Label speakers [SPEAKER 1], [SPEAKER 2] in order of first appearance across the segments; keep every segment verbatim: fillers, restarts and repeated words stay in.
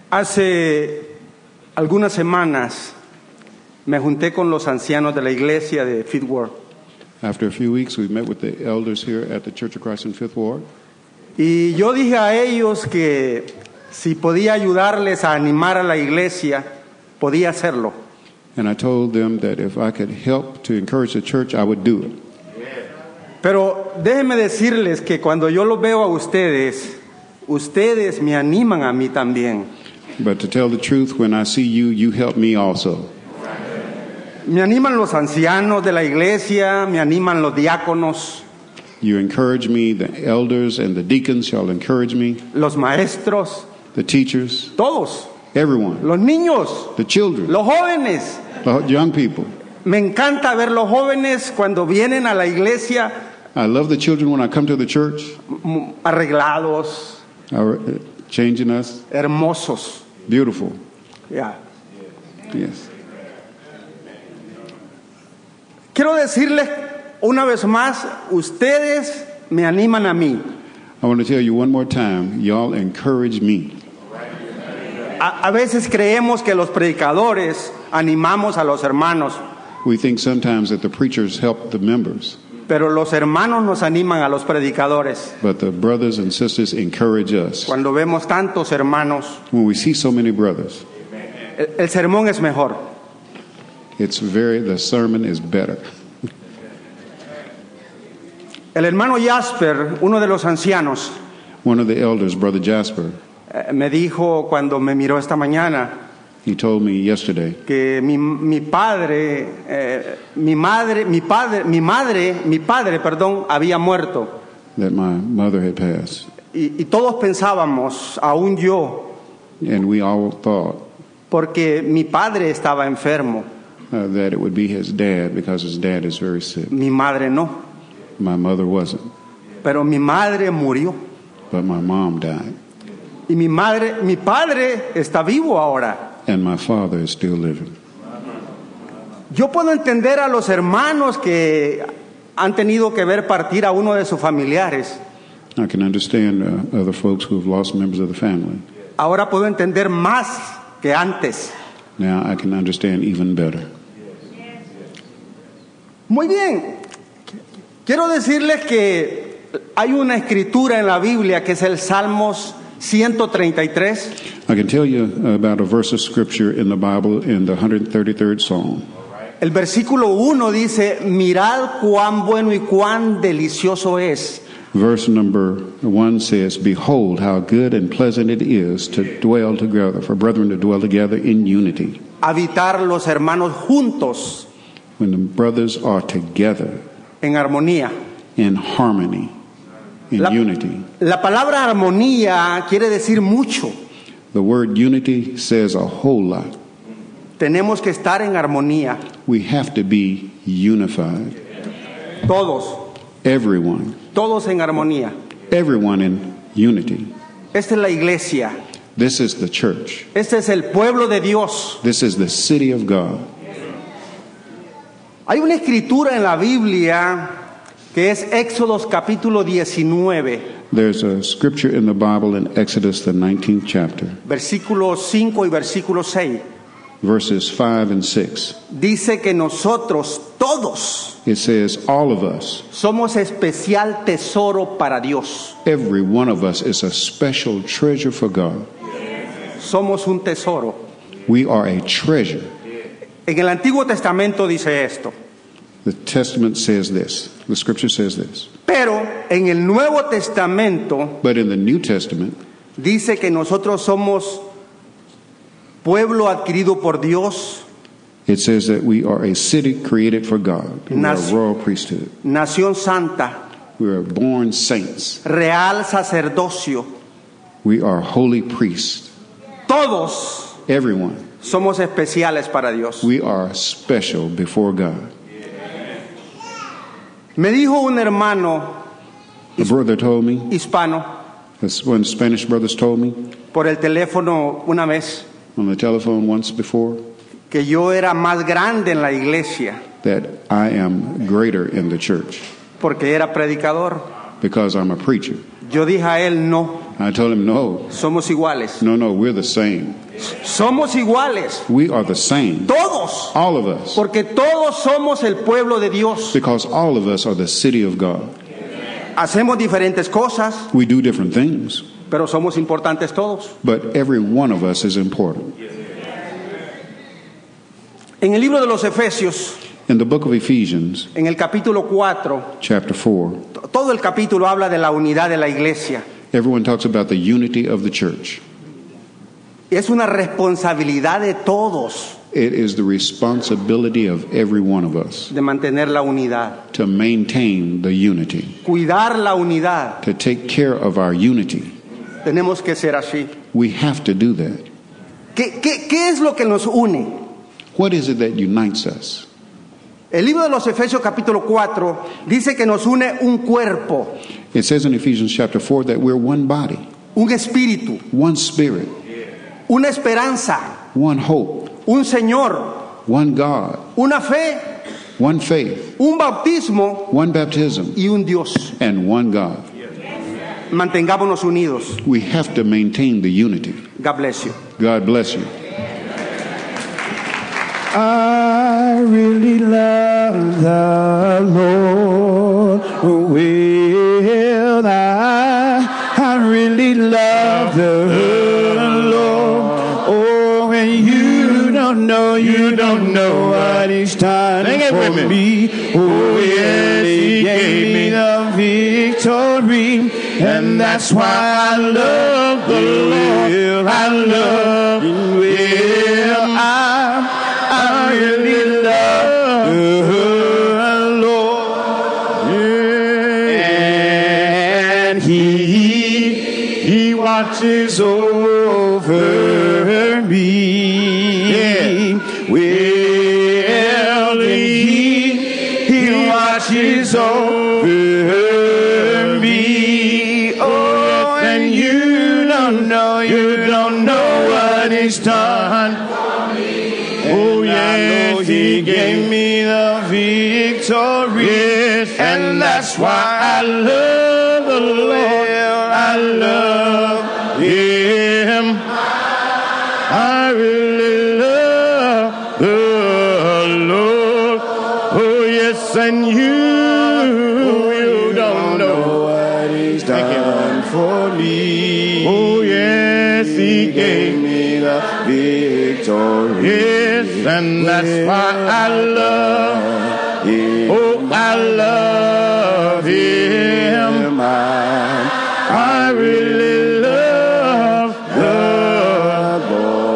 [SPEAKER 1] Hace algunas semanas me junté con los ancianos de la iglesia de Fifth Ward.
[SPEAKER 2] After a few weeks, we met with the elders here at the Church of Christ in Fifth Ward.
[SPEAKER 1] Y yo dije a ellos que si podía ayudarles a animar a la iglesia, podía hacerlo.
[SPEAKER 2] And I told them that if I could help to encourage the church, I would do it.
[SPEAKER 1] Pero déjenme decirles que cuando yo los veo a ustedes, ustedes me animan a mí también.
[SPEAKER 2] But to tell the truth, when I see you, you help me also.
[SPEAKER 1] Me animan los ancianos de la iglesia, me animan los diáconos,
[SPEAKER 2] You encourage me, the elders and the deacons, y'all encourage me,
[SPEAKER 1] los maestros,
[SPEAKER 2] the teachers,
[SPEAKER 1] todos,
[SPEAKER 2] everyone,
[SPEAKER 1] los niños,
[SPEAKER 2] the children,
[SPEAKER 1] los jóvenes.
[SPEAKER 2] the young people.
[SPEAKER 1] Me encanta ver los jóvenes cuando vienen a la iglesia
[SPEAKER 2] I love the children when I come to the church,
[SPEAKER 1] m- arreglados,
[SPEAKER 2] are changing us,
[SPEAKER 1] hermosos.
[SPEAKER 2] beautiful.
[SPEAKER 1] Ya.
[SPEAKER 2] Yes.
[SPEAKER 1] Quiero decirles una vez más, ustedes me animan a mí.
[SPEAKER 2] I want to tell you one more time, y'all encourage me.
[SPEAKER 1] A, a veces creemos que los predicadores animamos a los hermanos,
[SPEAKER 2] We think sometimes that the preachers help the members,
[SPEAKER 1] pero los hermanos nos animan a los predicadores.
[SPEAKER 2] but the brothers and sisters encourage us.
[SPEAKER 1] Cuando vemos tantos hermanos,
[SPEAKER 2] When we see so many brothers,
[SPEAKER 1] el, el sermón es mejor.
[SPEAKER 2] it's very, the sermon is better.
[SPEAKER 1] El hermano Jasper, uno de los ancianos,
[SPEAKER 2] One of the elders, Brother Jasper,
[SPEAKER 1] eh, me dijo cuando me miró esta mañana
[SPEAKER 2] he told me yesterday
[SPEAKER 1] que mi, mi padre, eh, mi madre, mi padre, mi madre, mi padre, perdón, había muerto.
[SPEAKER 2] that my mother had passed.
[SPEAKER 1] Y, y todos pensábamos, aún yo,
[SPEAKER 2] And we all thought
[SPEAKER 1] porque mi padre estaba enfermo,
[SPEAKER 2] uh, that it would be his dad because his dad is very sick.
[SPEAKER 1] mi madre no.
[SPEAKER 2] My mother wasn't,
[SPEAKER 1] Pero mi madre murió.
[SPEAKER 2] but my mom died.
[SPEAKER 1] Y mi madre, mi padre está vivo ahora.
[SPEAKER 2] And my father is still living.
[SPEAKER 1] Yo puedo entender a los hermanos que han tenido que ver partir a uno de sus familiares.
[SPEAKER 2] I can understand uh, other folks who have lost members of the family.
[SPEAKER 1] Ahora puedo entender más que antes.
[SPEAKER 2] Now I can understand even better.
[SPEAKER 1] Muy bien. Quiero decirles que hay una escritura en la Biblia que es el Salmos ciento treinta y tres.
[SPEAKER 2] I can tell you about a verse of scripture in the Bible in the one hundred thirty-third Psalm.
[SPEAKER 1] El versículo uno dice, mirad cuán bueno y cuán delicioso es.
[SPEAKER 2] Verse number one says, Behold how good and pleasant it is to dwell together, for brethren to dwell together in unity.
[SPEAKER 1] Habitar los hermanos juntos
[SPEAKER 2] When the brothers are together
[SPEAKER 1] en armonía.
[SPEAKER 2] in harmony, in
[SPEAKER 1] La,
[SPEAKER 2] unity.
[SPEAKER 1] la palabra armonía quiere decir mucho.
[SPEAKER 2] The word unity says a whole lot.
[SPEAKER 1] Tenemos que estar en armonía,
[SPEAKER 2] We have to be unified.
[SPEAKER 1] todos,
[SPEAKER 2] Everyone,
[SPEAKER 1] todos en armonía.
[SPEAKER 2] everyone in unity.
[SPEAKER 1] Esta es la iglesia,
[SPEAKER 2] This is the church.
[SPEAKER 1] este es el pueblo de Dios.
[SPEAKER 2] This is the city of God.
[SPEAKER 1] Hay una escritura en la Biblia que es Éxodos capítulo diecinueve,
[SPEAKER 2] There's a scripture in the Bible in Exodus, the nineteenth chapter,
[SPEAKER 1] versículos cinco y versículo seis.
[SPEAKER 2] verses five and six.
[SPEAKER 1] Dice que nosotros todos
[SPEAKER 2] It says, all of us,
[SPEAKER 1] somos especial tesoro para Dios.
[SPEAKER 2] every one of us is a special treasure for God.
[SPEAKER 1] Somos un tesoro.
[SPEAKER 2] We are a treasure.
[SPEAKER 1] En el Antiguo Testamento dice esto.
[SPEAKER 2] The Testament says this. The scripture says this.
[SPEAKER 1] Pero en el Nuevo Testamento
[SPEAKER 2] But in the New Testament,
[SPEAKER 1] dice que nosotros somos pueblo adquirido por Dios,
[SPEAKER 2] it says that we are a city created for God. We are a
[SPEAKER 1] Nac-
[SPEAKER 2] royal priesthood.
[SPEAKER 1] nación santa,
[SPEAKER 2] We are born saints.
[SPEAKER 1] real sacerdocio.
[SPEAKER 2] We are holy priests.
[SPEAKER 1] Todos
[SPEAKER 2] Everyone.
[SPEAKER 1] somos especiales para Dios.
[SPEAKER 2] We are special before God.
[SPEAKER 1] Me dijo un hermano
[SPEAKER 2] A brother told me,
[SPEAKER 1] hispano
[SPEAKER 2] that's one Spanish brothers told me
[SPEAKER 1] por el teléfono una vez
[SPEAKER 2] on the telephone once before,
[SPEAKER 1] que yo era más grande en la iglesia
[SPEAKER 2] that I am greater in the church
[SPEAKER 1] porque era predicador.
[SPEAKER 2] because I'm a preacher.
[SPEAKER 1] Yo dije a él, no,
[SPEAKER 2] I told him, no,
[SPEAKER 1] Somos iguales.
[SPEAKER 2] no, no, we're the same.
[SPEAKER 1] Somos iguales.
[SPEAKER 2] We are the same.
[SPEAKER 1] Todos.
[SPEAKER 2] All of us.
[SPEAKER 1] Porque todos somos el pueblo de Dios.
[SPEAKER 2] Because all of us are the city of God.
[SPEAKER 1] Hacemos diferentes cosas,
[SPEAKER 2] We do different things,
[SPEAKER 1] pero somos importantes todos.
[SPEAKER 2] but every one of us is important.
[SPEAKER 1] En el libro de los Efesios,
[SPEAKER 2] In the book of Ephesians,
[SPEAKER 1] en el capítulo cuatro,
[SPEAKER 2] chapter four,
[SPEAKER 1] todo el capítulo habla de la unidad de la iglesia.
[SPEAKER 2] everyone talks about the unity of the church.
[SPEAKER 1] Es una responsabilidad de todos
[SPEAKER 2] It is the responsibility of every one of us
[SPEAKER 1] de mantener la unidad,
[SPEAKER 2] to maintain the unity,
[SPEAKER 1] cuidar la unidad.
[SPEAKER 2] to take care of our unity.
[SPEAKER 1] Tenemos que ser así.
[SPEAKER 2] We have to do that.
[SPEAKER 1] ¿Qué, qué, qué es lo que nos une?
[SPEAKER 2] What is it that unites us?
[SPEAKER 1] El libro de los Efesios capítulo cuatro dice que nos une un cuerpo,
[SPEAKER 2] It says in Ephesians chapter four that we're one body,
[SPEAKER 1] un espíritu,
[SPEAKER 2] one spirit,
[SPEAKER 1] una esperanza,
[SPEAKER 2] one hope,
[SPEAKER 1] un Señor,
[SPEAKER 2] one God,
[SPEAKER 1] una fe,
[SPEAKER 2] one faith,
[SPEAKER 1] un bautismo
[SPEAKER 2] one baptism,
[SPEAKER 1] y un Dios.
[SPEAKER 2] and one God.
[SPEAKER 1] Mantengámonos unidos.
[SPEAKER 2] We have to maintain the unity.
[SPEAKER 1] God bless you.
[SPEAKER 2] God bless you.
[SPEAKER 3] I really love the Lord. Will I? I really love the Lord. Oh, and you don't know, you don't know what He's done for me. Oh, yes, He gave me the victory, and that's why I love the Lord. I love Him. I I really love the Lord, and He He watches over me. Yeah. Well, He He watches over me. Oh, and you don't know, you don't know what He's done. Oh, yes, He gave me the victory. Yes, and that's why I love the Lord. I love Him. I really love the Lord. Oh, yes, and you, you don't know what He's done for me. Oh, yes, He gave me the victory. And that's why I love Him. Oh, I love Him. I really love the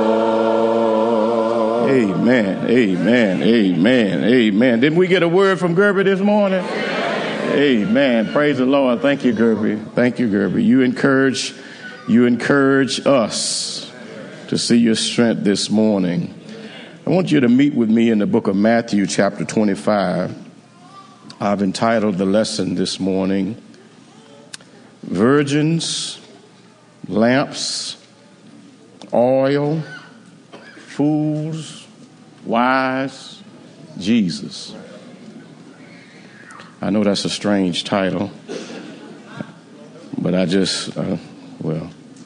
[SPEAKER 3] Lord. Amen, amen, amen, amen. Didn't we get a word from Gerby this morning? Amen. Praise the Lord. Thank you, Gerby. Thank you, Gerby. You encourage, you encourage us to see your strength this morning. I want you to meet with me in the book of Matthew, chapter twenty-five. I've entitled the lesson this morning, Virgins, Lamps, Oil, Fools, Wise, Jesus. I know that's a strange title, but I just, uh, well,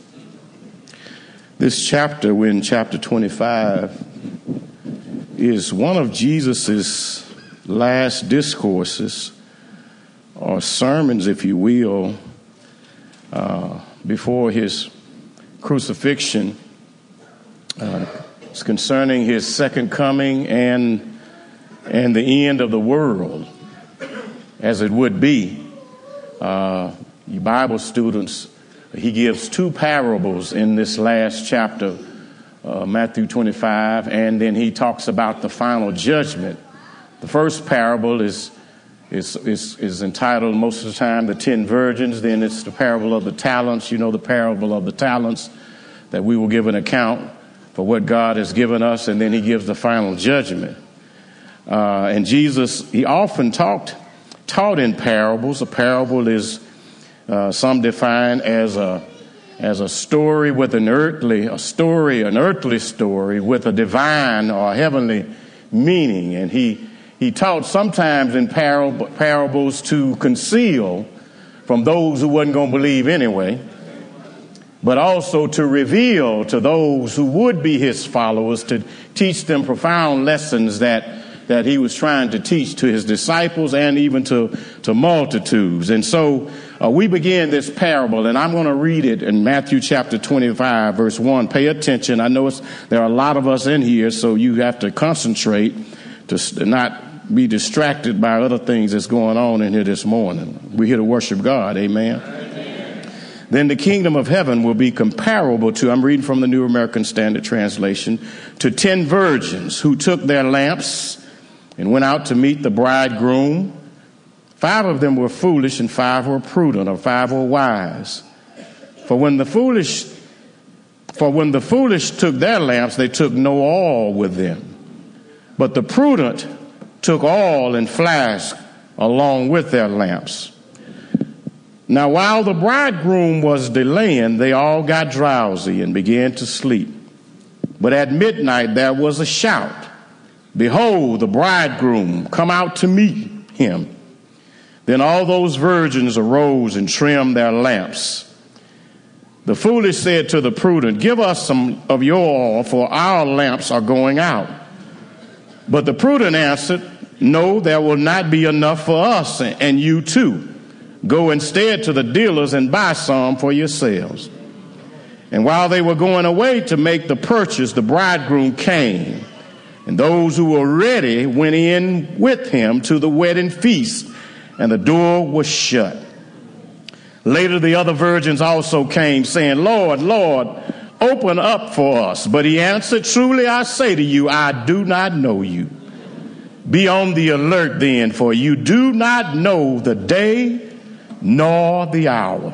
[SPEAKER 3] this chapter, we're in chapter twenty-five, is one of Jesus's last discourses, or sermons, if you will, uh, before his crucifixion. Uh, it's concerning his second coming and and the end of the world, as it would be. Uh, you Bible students, he gives two parables in this last chapter, Uh, Matthew twenty-five, and then he talks about the final judgment. The first parable is, is is is entitled most of the time the ten virgins. Then it's the parable of the talents. You know the parable of the talents, that we will give an account for what God has given us, and then he gives the final judgment. Uh, and Jesus, he often talked taught in parables. A parable is uh, some define as a as a story with an earthly, a story, an earthly story with a divine or heavenly meaning. And he, he taught sometimes in parable, parables to conceal from those who wasn't going to believe anyway. but also to reveal to those who would be his followers, to teach them profound lessons that that he was trying to teach to his disciples and even to, to multitudes. And so uh, we begin this parable, and I'm going to read it in Matthew chapter twenty-five, verse one. Pay attention. I know it's, there are a lot of us in here, so you have to concentrate to not be distracted by other things that's going on in here this morning. We're here to worship God. Amen. Amen. Then the kingdom of heaven will be comparable to, I'm reading from the New American Standard Translation, to ten virgins who took their lamps and went out to meet the bridegroom. Five of them were foolish and five were prudent, or five were wise. For when the foolish, for when the foolish took their lamps, they took no oil with them. But the prudent took oil and flask along with their lamps. Now while the bridegroom was delaying, they all got drowsy and began to sleep. But at midnight there was a shout, "Behold, the bridegroom, come out to meet him." Then all those virgins arose and trimmed their lamps. The foolish said to the prudent, "Give us some of your oil, for our lamps are going out." But the prudent answered, "No, there will not be enough for us and you too. Go instead to the dealers and buy some for yourselves." And while they were going away to make the purchase, the bridegroom came. And those who were ready went in with him to the wedding feast, and the door was shut. Later the other virgins also came, saying, "Lord, Lord, open up for us." But he answered, "Truly I say to you, I do not know you. Be on the alert then, for you do not know the day nor the hour."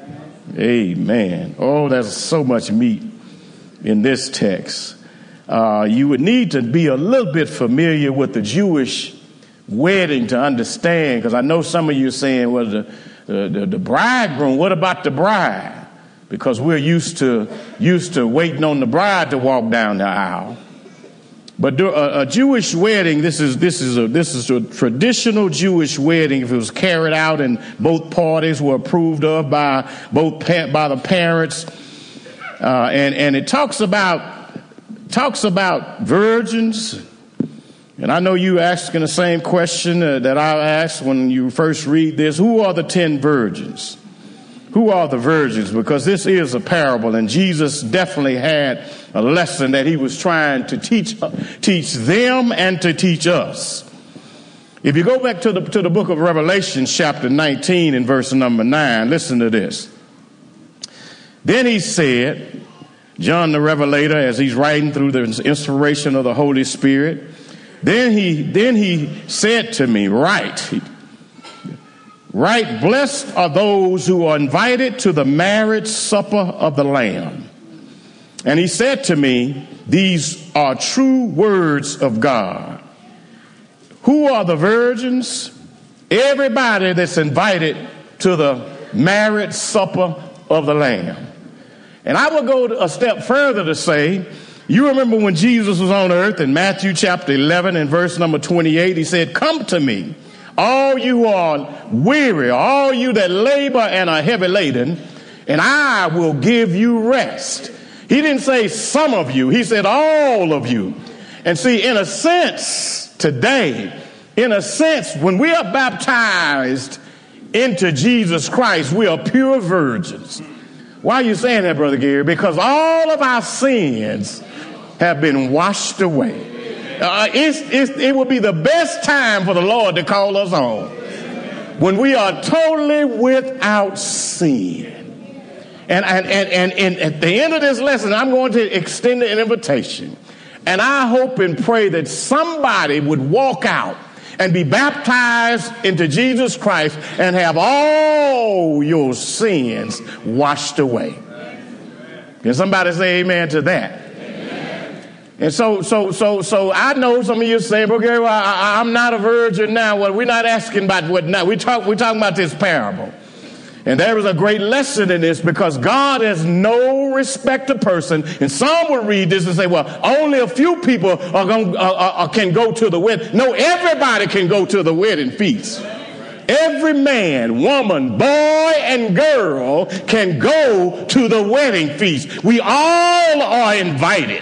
[SPEAKER 3] Amen. Oh, there's so much meat in this text. Uh, you would need to be a little bit familiar with the Jewish wedding to understand, because I know some of you are saying, well, the, the, the bridegroom, what about the bride? Because we're used to used to waiting on the bride to walk down the aisle. But a, a Jewish wedding, this is this is a this is a traditional Jewish wedding. If it was carried out and both parties were approved of by both by the parents, uh, and and it talks about. talks about virgins. And I know you asking the same question uh, that I asked when you first read this. Who are the ten virgins? Who are the virgins? Because this is a parable, and Jesus definitely had a lesson that he was trying to teach uh, teach them and to teach us. If you go back to the to the book of Revelation, chapter nineteen and verse number nine, listen to this. Then he said, John the Revelator, as he's writing through the inspiration of the Holy Spirit, then he then he said to me, "Write, write, blessed are those who are invited to the marriage supper of the Lamb." And he said to me, "These are true words of God." Who are the virgins? Everybody that's invited to the marriage supper of the Lamb. And I would go a step further to say, you remember when Jesus was on earth in Matthew chapter eleven and verse number twenty-eight, he said, "Come to me, all you are weary, all you that labor and are heavy laden, and I will give you rest." He didn't say some of you, he said all of you. And see, in a sense, today, in a sense, when we are baptized into Jesus Christ, we are pure virgins. Why are you saying that, Brother Gary? Because all of our sins have been washed away. Uh, it's, it's, it will be the best time for the Lord to call us home when we are totally without sin. And, and, and, and, and at the end of this lesson, I'm going to extend an invitation. And I hope and pray that somebody would walk out and be baptized into Jesus Christ and have all your sins washed away. Can somebody say amen to that? Amen. And so, so, so, so I know some of you saying, "Okay, well, I, I'm not a virgin now." Well, we're not asking about what now. We talk, we're talking about this parable. And there is a great lesson in this, because God has no respect to person. And some will read this and say, well, only a few people are going, uh, uh, can go to the wedding. No, everybody can go to the wedding feast. Every man, woman, boy, and girl can go to the wedding feast. We all are invited.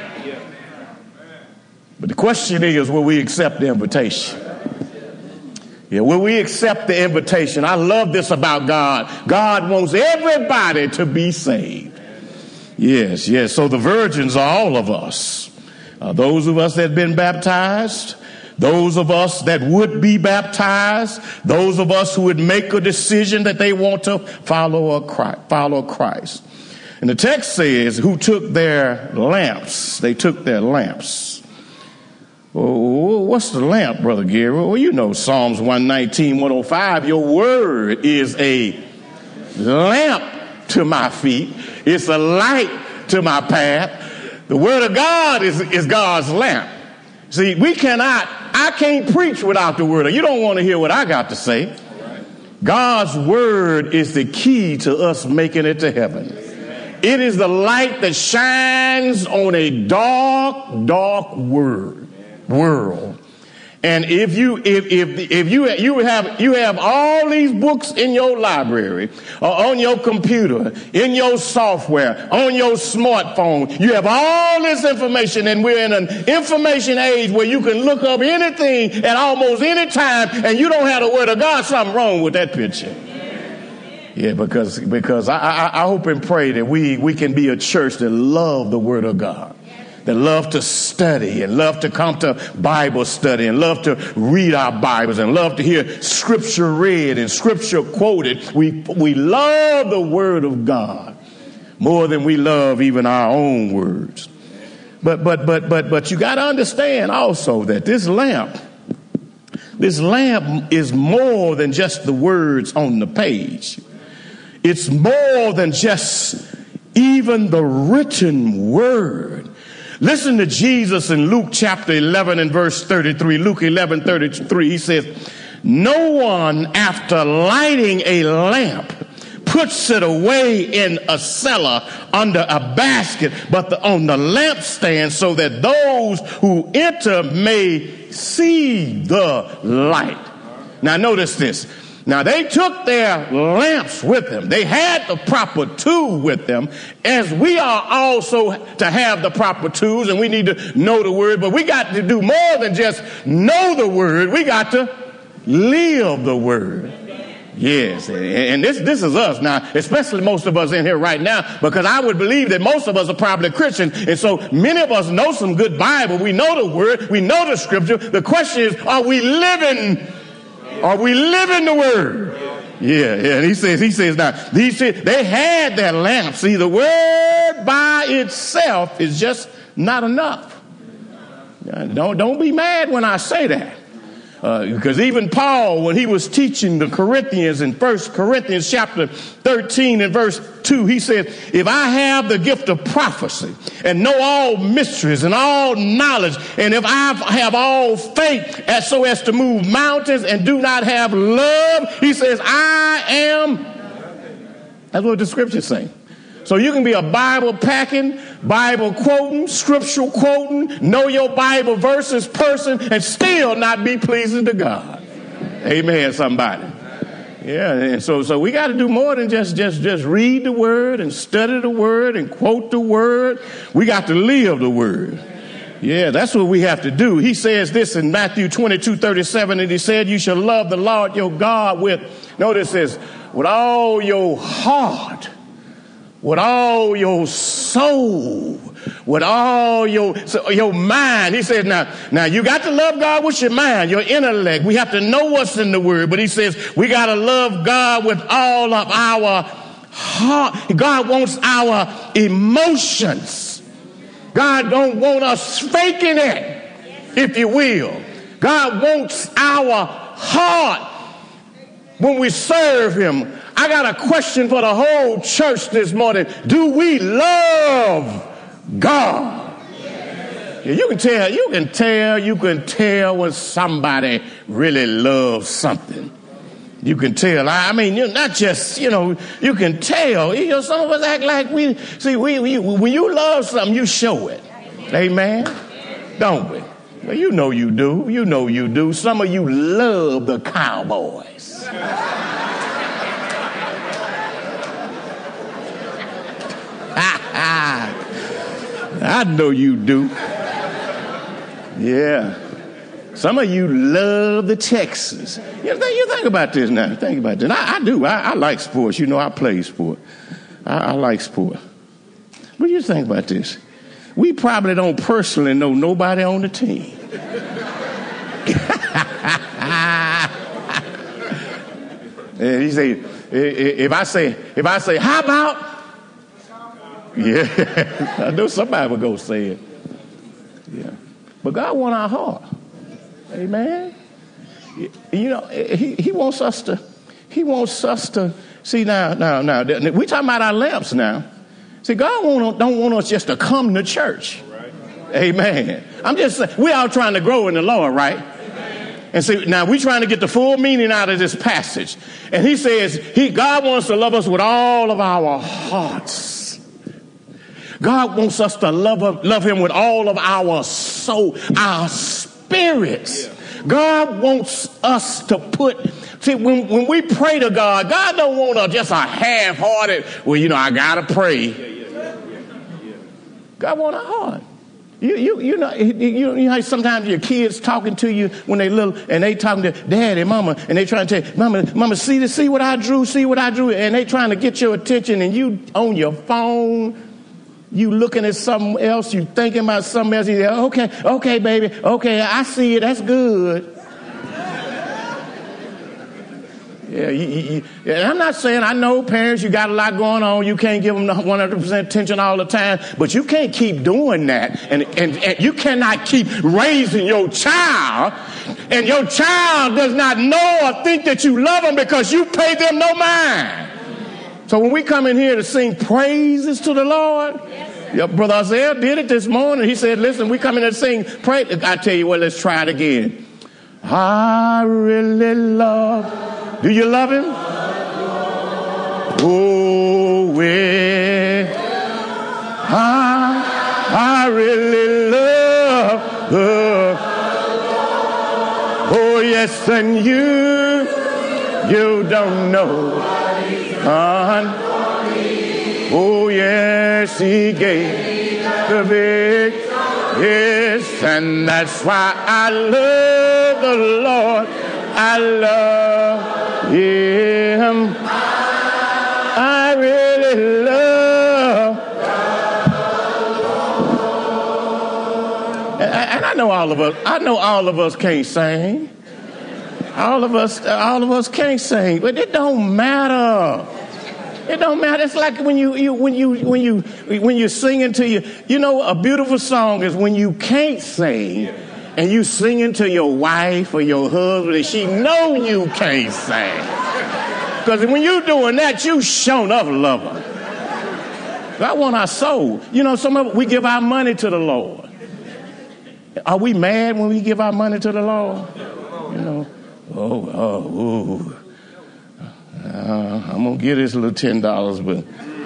[SPEAKER 3] But the question is, will we accept the invitation? Yeah, will we accept the invitation? I love this about God. God wants everybody to be saved. Yes, yes. So the virgins are all of us. Uh, those of us that have been baptized, those of us that would be baptized, those of us who would make a decision that they want to follow a Christ, follow Christ. And the text says, who took their lamps. They took their lamps. Well, what's the lamp, Brother Gary? Well, you know Psalms one nineteen, one oh five. Your word is a lamp to my feet. It's a light to my path. The word of God is, is God's lamp. See, we cannot, I can't preach without the word. You don't want to hear what I got to say. God's word is the key to us making it to heaven. It is the light that shines on a dark, dark word. world. And if you if if if you you have you have all these books in your library or on your computer, in your software, on your smartphone, you have all this information, and we're in an information age where you can look up anything at almost any time, and you don't have the word of God. Something wrong with that picture. Yeah, because because I, I I hope and pray that we we can be a church that love the word of God, that love to study and love to come to Bible study and love to read our Bibles and love to hear scripture read and scripture quoted. We we love the word of God more than we love even our own words. But but but but but you got to understand also that this lamp, this lamp is more than just the words on the page. It's more than just even the written word. Listen to Jesus in Luke chapter eleven and verse thirty-three. Luke eleven thirty-three, he says, no one after lighting a lamp puts it away in a cellar under a basket, but the, on the lampstand, so that those who enter may see the light. Now notice this. Now, they took their lamps with them. They had the proper tool with them, as we are also to have the proper tools, and we need to know the word. But we got to do more than just know the word. We got to live the word. Yes, and this this is us now, especially most of us in here right now, because I would believe that most of us are probably Christian, and so many of us know some good Bible. We know the word. We know the scripture. The question is, are we living Are we living the word? Yeah, yeah. And he says, he says now, these they had their lamps. See, the word by itself is just not enough. Don't, don't be mad when I say that. Uh, because even Paul, when he was teaching the Corinthians in First Corinthians chapter thirteen and verse two, he said, if I have the gift of prophecy and know all mysteries and all knowledge, and if I have all faith as so as to move mountains and do not have love, he says, I am. That's what the scriptures say. So you can be a Bible packing, Bible quoting, scriptural quoting, know your Bible verses person, and still not be pleasing to God. Amen, somebody. Yeah, and so so we got to do more than just just just read the word and study the word and quote the word. We got to live the word. Yeah, that's what we have to do. He says this in Matthew twenty-two thirty-seven, and he said, you shall love the Lord your God with, notice this, with all your heart, with all your soul, with all your so your mind. He says, now, now you got to love God with your mind, your intellect. We have to know what's in the word. But he says we got to love God with all of our heart. God wants our emotions. God don't want us faking it, if you will. God wants our heart when we serve him. I got a question for the whole church this morning. Do we love God? Yeah, you can tell, you can tell, you can tell when somebody really loves something. You can tell. I mean, you're not just, you know, you can tell. You know, some of us act like we, see, we, we when you love something, you show it. Amen? Don't we? Well, you know you do. You know you do. Some of you love the Cowboys. I know you do. Yeah. Some of you love the Texans. You think, you think about this now. Think about this. I, I do. I, I like sports. You know, I play sport. I, I like sport. What do you think about this? We probably don't personally know nobody on the team. And he say, if I say, if I say, how about? Yeah, I know somebody would go say it. Yeah, but God wants our heart. Amen. You know, he, he wants us to, he wants us to, see now, now, now, we talking about our lamps now. See, God won't, don't want us just to come to church. Right. Amen. I'm just saying, we all trying to grow in the Lord, right? Amen. And see, now we're trying to get the full meaning out of this passage. And he says, he, God wants to love us with all of our hearts. God wants us to love him, love him with all of our soul, our spirits. God wants us to put, see, when, when we pray to God, God don't want a, just a half-hearted, well, you know, I got to pray. God wants a heart. You, you, you know, you, you know, sometimes your kids talking to you when they little, and they talking to daddy, mama, and they trying to tell you, mama, mama, see this, see what I drew, see what I drew, and they trying to get your attention, and you on your phone. You looking at something else, you thinking about something else, you say, okay, okay, baby, okay, I see it, that's good. Yeah, you, you, you, I'm not saying, I know parents, you got a lot going on, you can't give them the one hundred percent attention all the time, but you can't keep doing that, and, and, and you cannot keep raising your child, and your child does not know or think that you love them because you pay them no mind. So when we come in here to sing praises to the Lord, yes, your brother Isaiah did it this morning. He said, listen, we come in to sing praise. I tell you what, let's try it again. I really love. Do you love him? Oh, well, I, I really love her. Oh, yes, and you, you don't know. Oh, yes, he gave the big, yes, and that's why I love the Lord. I love him. I really love. And I know all of us, I know all of us can't sing. All of us, all of us can't sing, but it don't matter. It don't matter. It's like when you, you when you when you when you're singing to you. You know, a beautiful song is when you can't sing, and you singing to your wife or your husband, and she know you can't sing. Because when you doing that, you show enough love her. God want our soul. You know, some of we give our money to the Lord. Are we mad when we give our money to the Lord? You know. Oh, oh, oh. Uh, I'm going to give this little ten dollars, but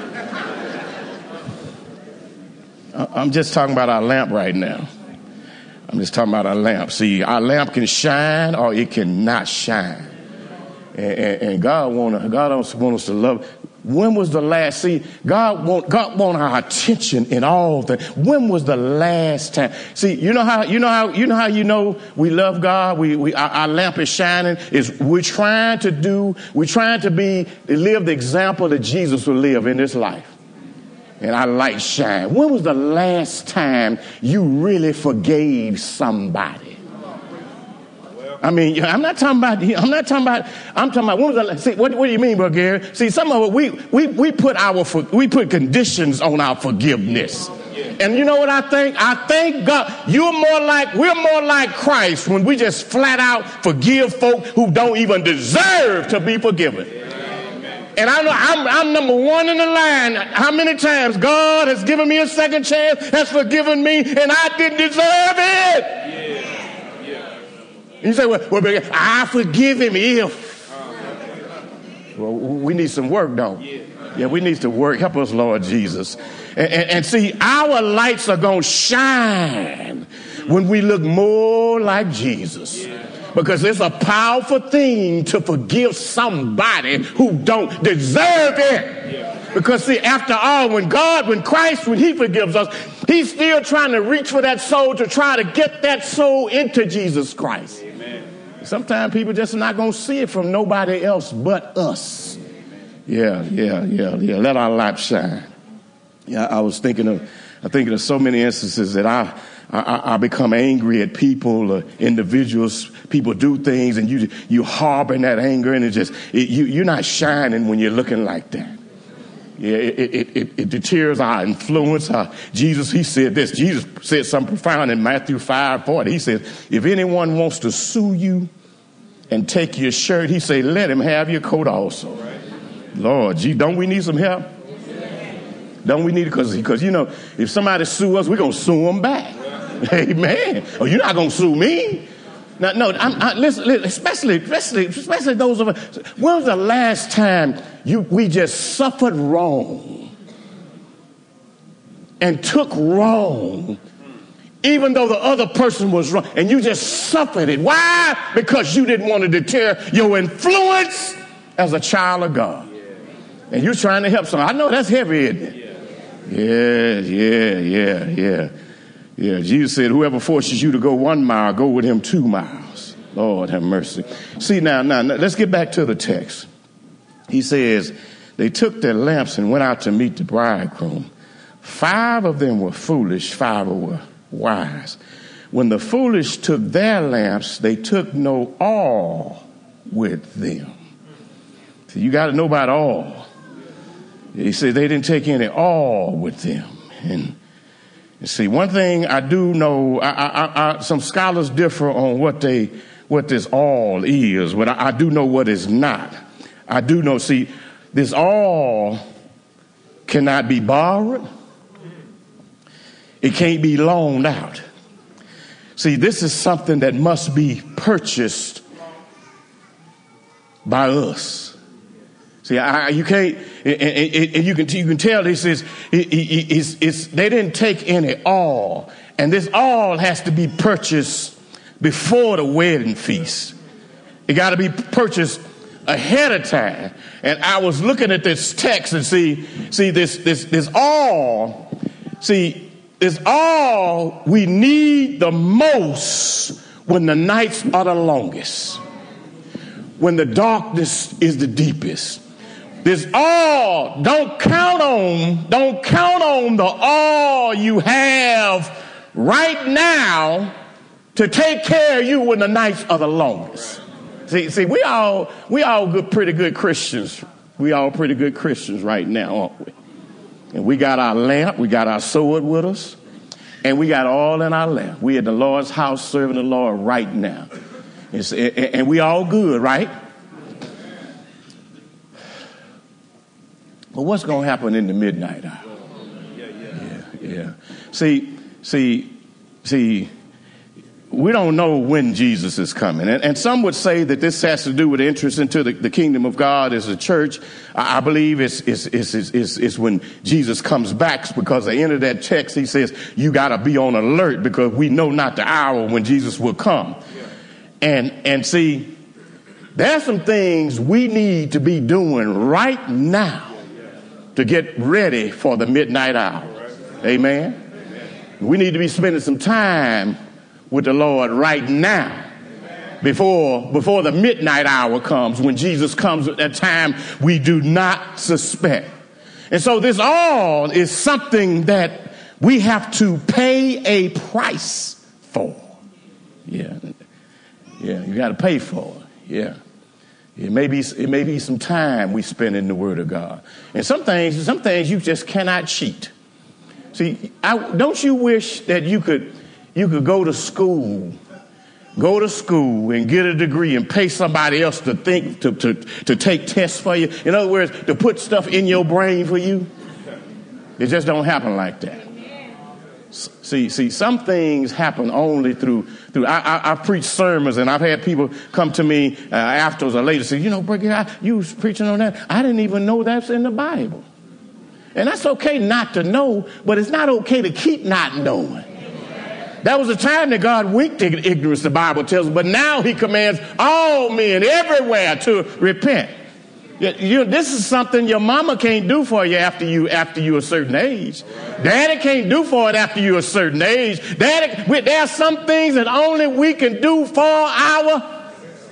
[SPEAKER 3] I'm just talking about our lamp right now. I'm just talking about our lamp. See, our lamp can shine or it cannot shine. And, and, and God want God don't want us to love. When was the last? See, God want God want our attention in all things. When was the last time? See, you know how you know how you know how you know we love God. We we our, our lamp is shining. Is we're trying to do. We're trying to be live the example that Jesus would live in this life. And our light shine. When was the last time you really forgave somebody? I mean, I'm not talking about, I'm not talking about, I'm talking about, when was the, see, what, what do you mean, Brother Gary? See, some of it, we, we, we put our, we put conditions on our forgiveness. And you know what I think? I think God, you're more like, we're more like Christ when we just flat out forgive folk who don't even deserve to be forgiven. And I know I'm, I'm number one in the line. How many times God has given me a second chance, has forgiven me, and I didn't deserve it. You say, well, well, I forgive him if. Well, we need some work, don't we? Yeah, we need to work. Help us, Lord Jesus. And, and, and see, our lights are going to shine when we look more like Jesus. Because it's a powerful thing to forgive somebody who don't deserve it. Because see, after all, when God, when Christ, when he forgives us, he's still trying to reach for that soul to try to get that soul into Jesus Christ. Amen. Sometimes people just not going to see it from nobody else but us. Yeah, yeah, yeah, yeah. Let our light shine. Yeah, I was thinking of, I'm thinking of so many instances that I, I, I become angry at people, uh, individuals. People do things, and you you harbor in that anger, and it just it, you you're not shining when you're looking like that. Yeah, it it, it, it deters our influence. Our, Jesus, he said this. Jesus said something profound in Matthew five forty. He said, if anyone wants to sue you and take your shirt, he said, let him have your coat also. Right. Lord, gee, don't we need some help? Don't we need it? Because, because, you know, if somebody sue us, we're going to sue them back. Amen. Oh, you're not going to sue me. No, no, I'm, I, listen, listen, especially, especially, especially those of us. When was the last time you we just suffered wrong and took wrong, even though the other person was wrong, and you just suffered it? Why? Because you didn't want to deter your influence as a child of God. And you're trying to help someone. I know that's heavy, isn't it? Yeah, yeah, yeah, yeah. Yeah, Jesus said, whoever forces you to go one mile, go with him two miles. Lord have mercy. See, now, now, now, let's get back to the text. He says, they took their lamps and went out to meet the bridegroom. Five of them were foolish, five were wise. When the foolish took their lamps, they took no oil with them. So you got to know about oil. He said they didn't take any oil with them. And you see, one thing I do know, I, I, I, some scholars differ on what they, what this oil is, but I, I do know what it's not. I do know, see, this oil cannot be borrowed. It can't be loaned out. See, this is something that must be purchased by us. See, I, you can't, and, and, and you can you can tell this is it, it, it's, it's, they didn't take any oil, and this oil has to be purchased before the wedding feast. It got to be purchased ahead of time. And I was looking at this text and see see this this this oil. See, this oil we need the most when the nights are the longest, when the darkness is the deepest. This oil, don't count on, don't count on the oil you have right now to take care of you when the nights are the longest. See, see, we all, we all good, pretty good Christians. We all pretty good Christians right now, aren't we? And we got our lamp, we got our sword with us, and we got all in our lamp. We at the Lord's house serving the Lord right now. It's, and we all good, right? But what's going to happen in the midnight hour? Yeah, yeah. See, see, see, we don't know when Jesus is coming. And, and some would say that this has to do with interest into the, the kingdom of God as a church. I, I believe it's, it's, it's, it's, it's when Jesus comes back, because at the end of that text, he says, you got to be on alert because we know not the hour when Jesus will come. And, and see, there's some things we need to be doing right now to get ready for the midnight hour. Amen. We need to be spending some time with the Lord right now before, before the midnight hour comes, when Jesus comes at that time we do not suspect. And so this all is something that we have to pay a price for. Yeah. Yeah, you got to pay for it. Yeah. It may be, it may be some time we spend in the Word of God. And some things, some things you just cannot cheat. See, I, don't you wish that you could, you could go to school, go to school and get a degree and pay somebody else to think, to, to, to take tests for you? In other words, to put stuff in your brain for you? It just don't happen like that. See, see, some things happen only through, through, I, I, I've preached sermons and I've had people come to me uh, afterwards or later say, you know, Brother, you was preaching on that. I didn't even know that's in the Bible. And that's okay not to know, but it's not okay to keep not knowing. That was a time that God winked at ignorance, the Bible tells us. But now he commands all men everywhere to repent. You, you, this is something your mama can't do for you after you after you're a certain age. Daddy can't do for it after you're a certain age. Daddy, we, there are some things that only we can do for our.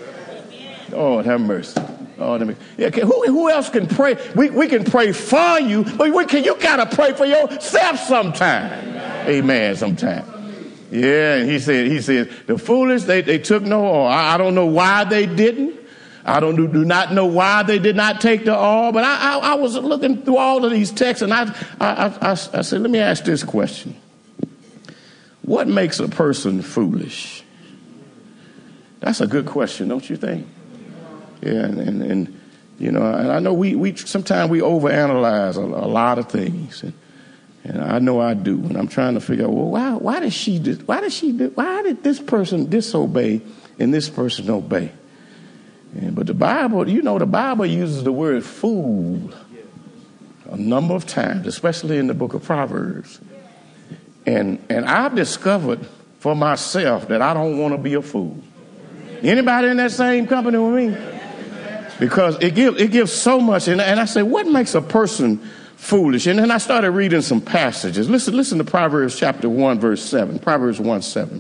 [SPEAKER 3] Lord have mercy. Lord have mercy. Yeah, who, who else can pray? We, we can pray for you, but we can, you got to pray for yourself sometime. Amen. Sometime. Yeah, and he said, he said, the foolish, they, they took no oil. I, I don't know why they didn't. I don't do, do not know why they did not take the oil, but I, I, I was looking through all of these texts, and I, I, I, I said, let me ask this question. What makes a person foolish? That's a good question, don't you think? Yeah, and, and, and you know, and I know we, we sometimes we overanalyze a, a lot of things, and, and I know I do, and I'm trying to figure out, well, why, why did she, why did she, why did this person disobey and this person obey? And, but the Bible, you know, the Bible uses the word fool a number of times, especially in the book of Proverbs. And and I've discovered for myself that I don't want to be a fool. Anybody in that same company with me? Because it gives it gives so much. And, and I say, what makes a person foolish? And then I started reading some passages. Listen, listen to Proverbs chapter one, verse seven. Proverbs one, seven.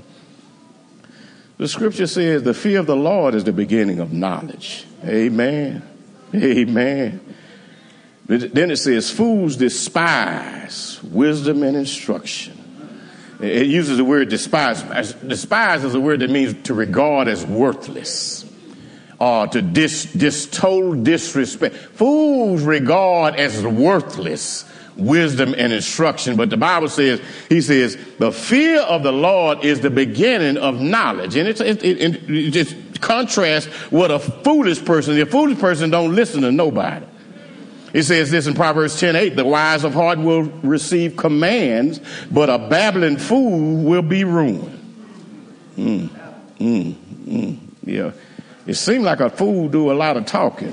[SPEAKER 3] The scripture says, the fear of the Lord is the beginning of knowledge. Amen. Amen. But then it says, fools despise wisdom and instruction. It uses the word despise. Despise is a word that means to regard as worthless or to dis, dis total disrespect. Fools regard as worthless wisdom and instruction. But the Bible says, he says, the fear of the Lord is the beginning of knowledge. And it's, it, it, it just contrasts what a foolish person, the foolish person don't listen to nobody. It says this in Proverbs ten eight, the wise of heart will receive commands, but a babbling fool will be ruined. Mm, mm, mm, yeah. It seems like a fool do a lot of talking.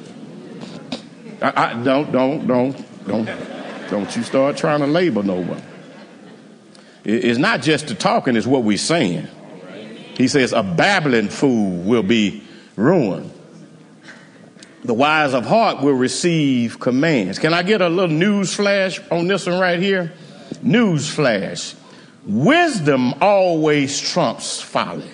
[SPEAKER 3] I, I don't, don't, don't, don't. Don't you start trying to label no one. It's not just the talking, it's what we're saying. He says a babbling fool will be ruined. The wise of heart will receive commands. Can I get a little news flash on this one right here? News flash. Wisdom always trumps folly.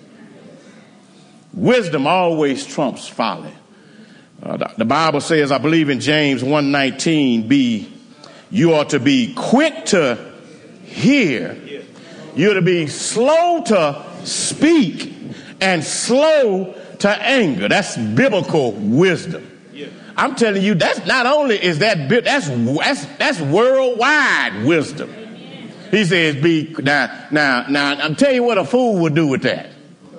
[SPEAKER 3] Wisdom always trumps folly. Uh, the, the Bible says, I believe in James one nineteen, be you are to be quick to hear. You're to be slow to speak and slow to anger. That's biblical wisdom. I'm telling you, that's not only is that that's that's that's worldwide wisdom. He says, "Be now, now, now." I'm telling you what a fool would do with that.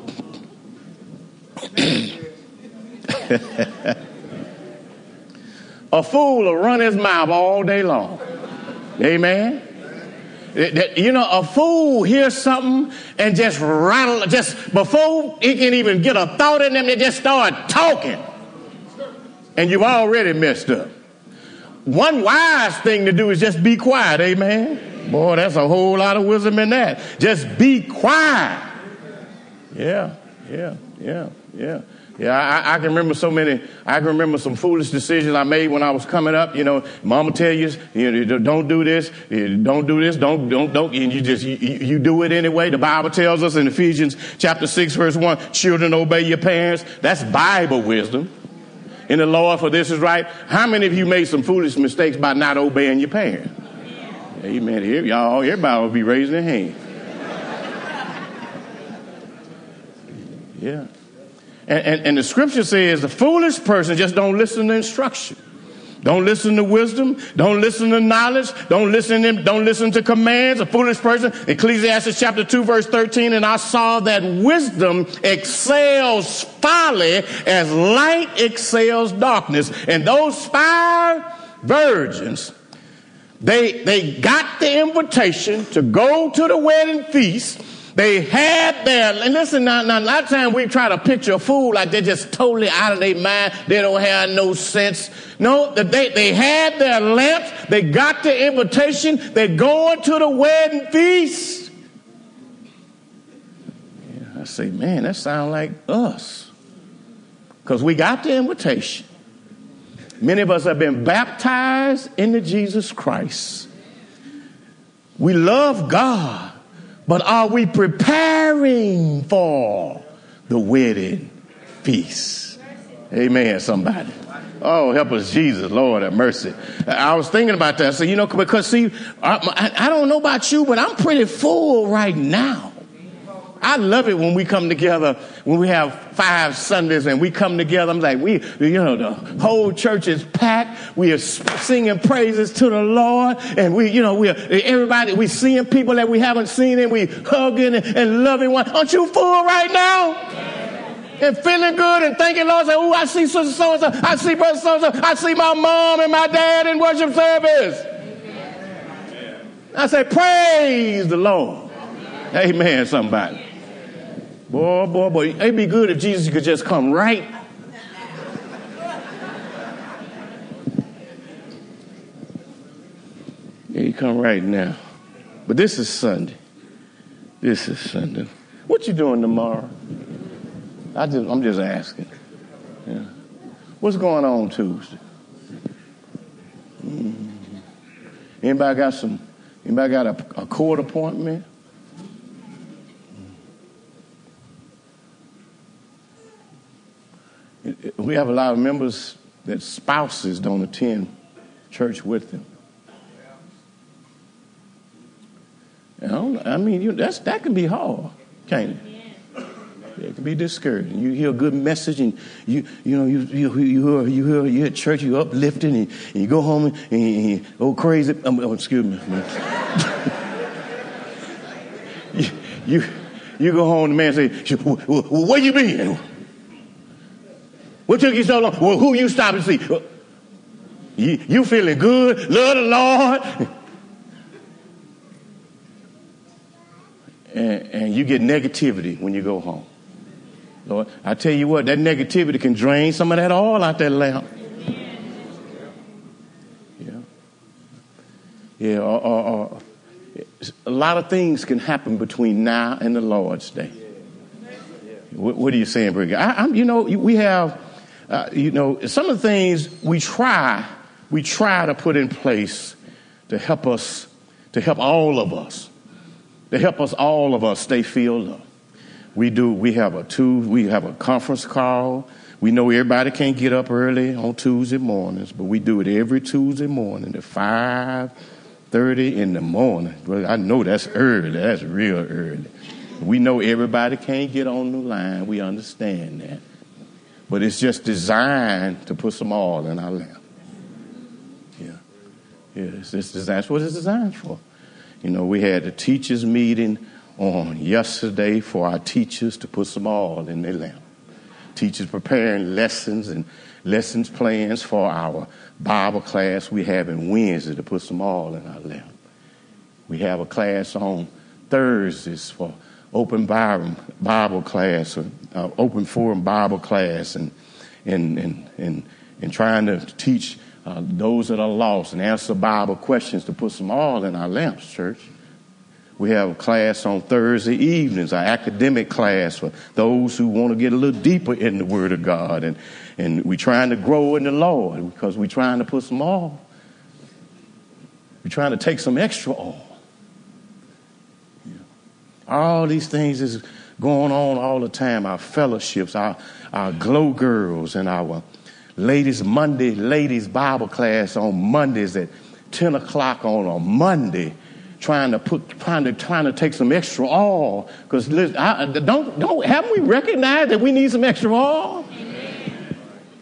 [SPEAKER 3] A fool will run his mouth all day long. Amen. You know, a fool hears something and just rattle, just before he can even get a thought in them, they just start talking. And you've already messed up. One wise thing to do is just be quiet. Amen. Boy, that's a whole lot of wisdom in that. Just be quiet. Yeah, yeah, yeah, yeah. Yeah, I, I can remember so many, I can remember some foolish decisions I made when I was coming up. You know, mama tell you, you know, don't do this, don't do this, don't, don't, don't, and you just, you, you do it anyway. The Bible tells us in Ephesians chapter six, verse one, children obey your parents. That's Bible wisdom. In the Lord, for this is right. How many of you made some foolish mistakes by not obeying your parents? Amen. Here, y'all, everybody will be raising their hand. Yeah. And, and, and the scripture says the foolish person just don't listen to instruction. Don't listen to wisdom. Don't listen to knowledge. Don't listen to, don't listen to commands. A foolish person, Ecclesiastes chapter two, verse thirteen, and I saw that wisdom excels folly as light excels darkness. And those five virgins, they, they got the invitation to go to the wedding feast. They had their, and listen, now, now, a lot of times we try to picture a fool like they're just totally out of their mind. They don't have no sense. No, they, they had their lamps. They got the invitation. They're going to the wedding feast. say, man, that sounds like us. Because we got the invitation. Many of us have been baptized into Jesus Christ. We love God, but are we preparing for the wedding feast? Amen, somebody. Oh, help us, Jesus, Lord have mercy. I was thinking about that. So, you know, because see, I, I don't know about you, but I'm pretty full right now. I love it when we come together, when we have five Sundays and we come together. I'm like, we, you know, the whole church is packed. We are singing praises to the Lord. And we, you know, we are, everybody, we seeing people that we haven't seen and we hugging and, and loving one. Aren't you full right now? And feeling good and thanking Lord, say, oh, I see sister so-and-so, I see brother so-and-so, I see my mom and my dad in worship service. Amen. I say, praise the Lord. Amen, Amen somebody. Boy, boy, boy, it'd be good if Jesus could just come right. Yeah, he come right now. But this is Sunday. This is Sunday. What you doing tomorrow? I just, I'm just asking. Yeah. What's going on Tuesday? Mm-hmm. Anybody got some? Anybody got a, a court appointment? We have a lot of members that spouses don't attend church with them. I, don't, I mean, you, that's that can be hard, can't it? It can be discouraging. You hear a good message, and you you know you you you hear you hear you at church, you uplifting, and, and you go home and, and you go crazy. Um, oh, excuse me. you, you you go home, and the man say, well, "Where you been? What took you so long? Well, who you stopped to see? You, you feeling good? Love the Lord." And, and you get negativity when you go home. Lord, I tell you what, that negativity can drain some of that oil out that lamp. Yeah. Yeah, or, or, or, a lot of things can happen between now and the Lord's Day. What, what are you saying, Brigadier? I, I'm, you know, we have, uh, you know, some of the things we try, we try to put in place to help us, to help all of us, to help us, all of us stay filled up. We do, we have a two, we have a conference call. We know everybody can't get up early on Tuesday mornings, but we do it every Tuesday morning at five thirty in the morning. Well, I know that's early. That's real early. We know everybody can't get on the line. We understand that. But it's just designed to put some oil in our lamp. Yeah. Yeah, it's, it's, that's what it's designed for. You know, we had a teachers meeting on yesterday for our teachers to put some oil in their lamp. Teachers preparing lessons and lessons plans for our Bible class we have on Wednesday to put some oil in our lamp. We have a class on Thursdays for open Bible, Bible class, or uh, open forum Bible class, and and and and, and trying to teach uh, those that are lost and answer Bible questions to put some oil in our lamps, church. We have a class on Thursday evenings, our academic class for those who want to get a little deeper in the Word of God. And, and we're trying to grow in the Lord because we're trying to put some oil. We're trying to take some extra oil. Yeah. All these things is going on all the time. Our fellowships, our, our Glow Girls, and our Ladies Monday, Ladies Bible class on Mondays at ten o'clock on a Monday. Trying to put, trying to, trying to take some extra oil, because don't, don't, haven't we recognized that we need some extra oil? Amen.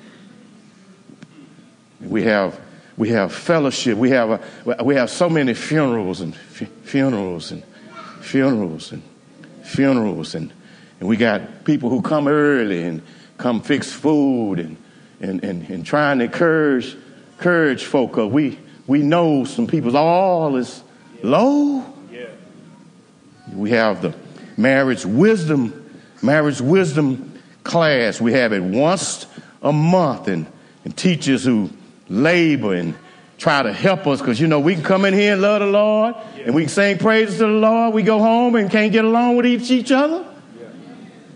[SPEAKER 3] We have, we have fellowship. We have, a, we have so many funerals and f- funerals and funerals and funerals, and, and we got people who come early and come fix food and and and, and trying to encourage, encourage folk. Cause we we know some people's all is low. Yeah. We have the marriage wisdom, marriage wisdom class. We have it once a month, and, and teachers who labor and try to help us, because, you know, we can come in here and love the Lord, yeah, and we can sing praises to the Lord. We go home and can't get along with each, each other. Yeah.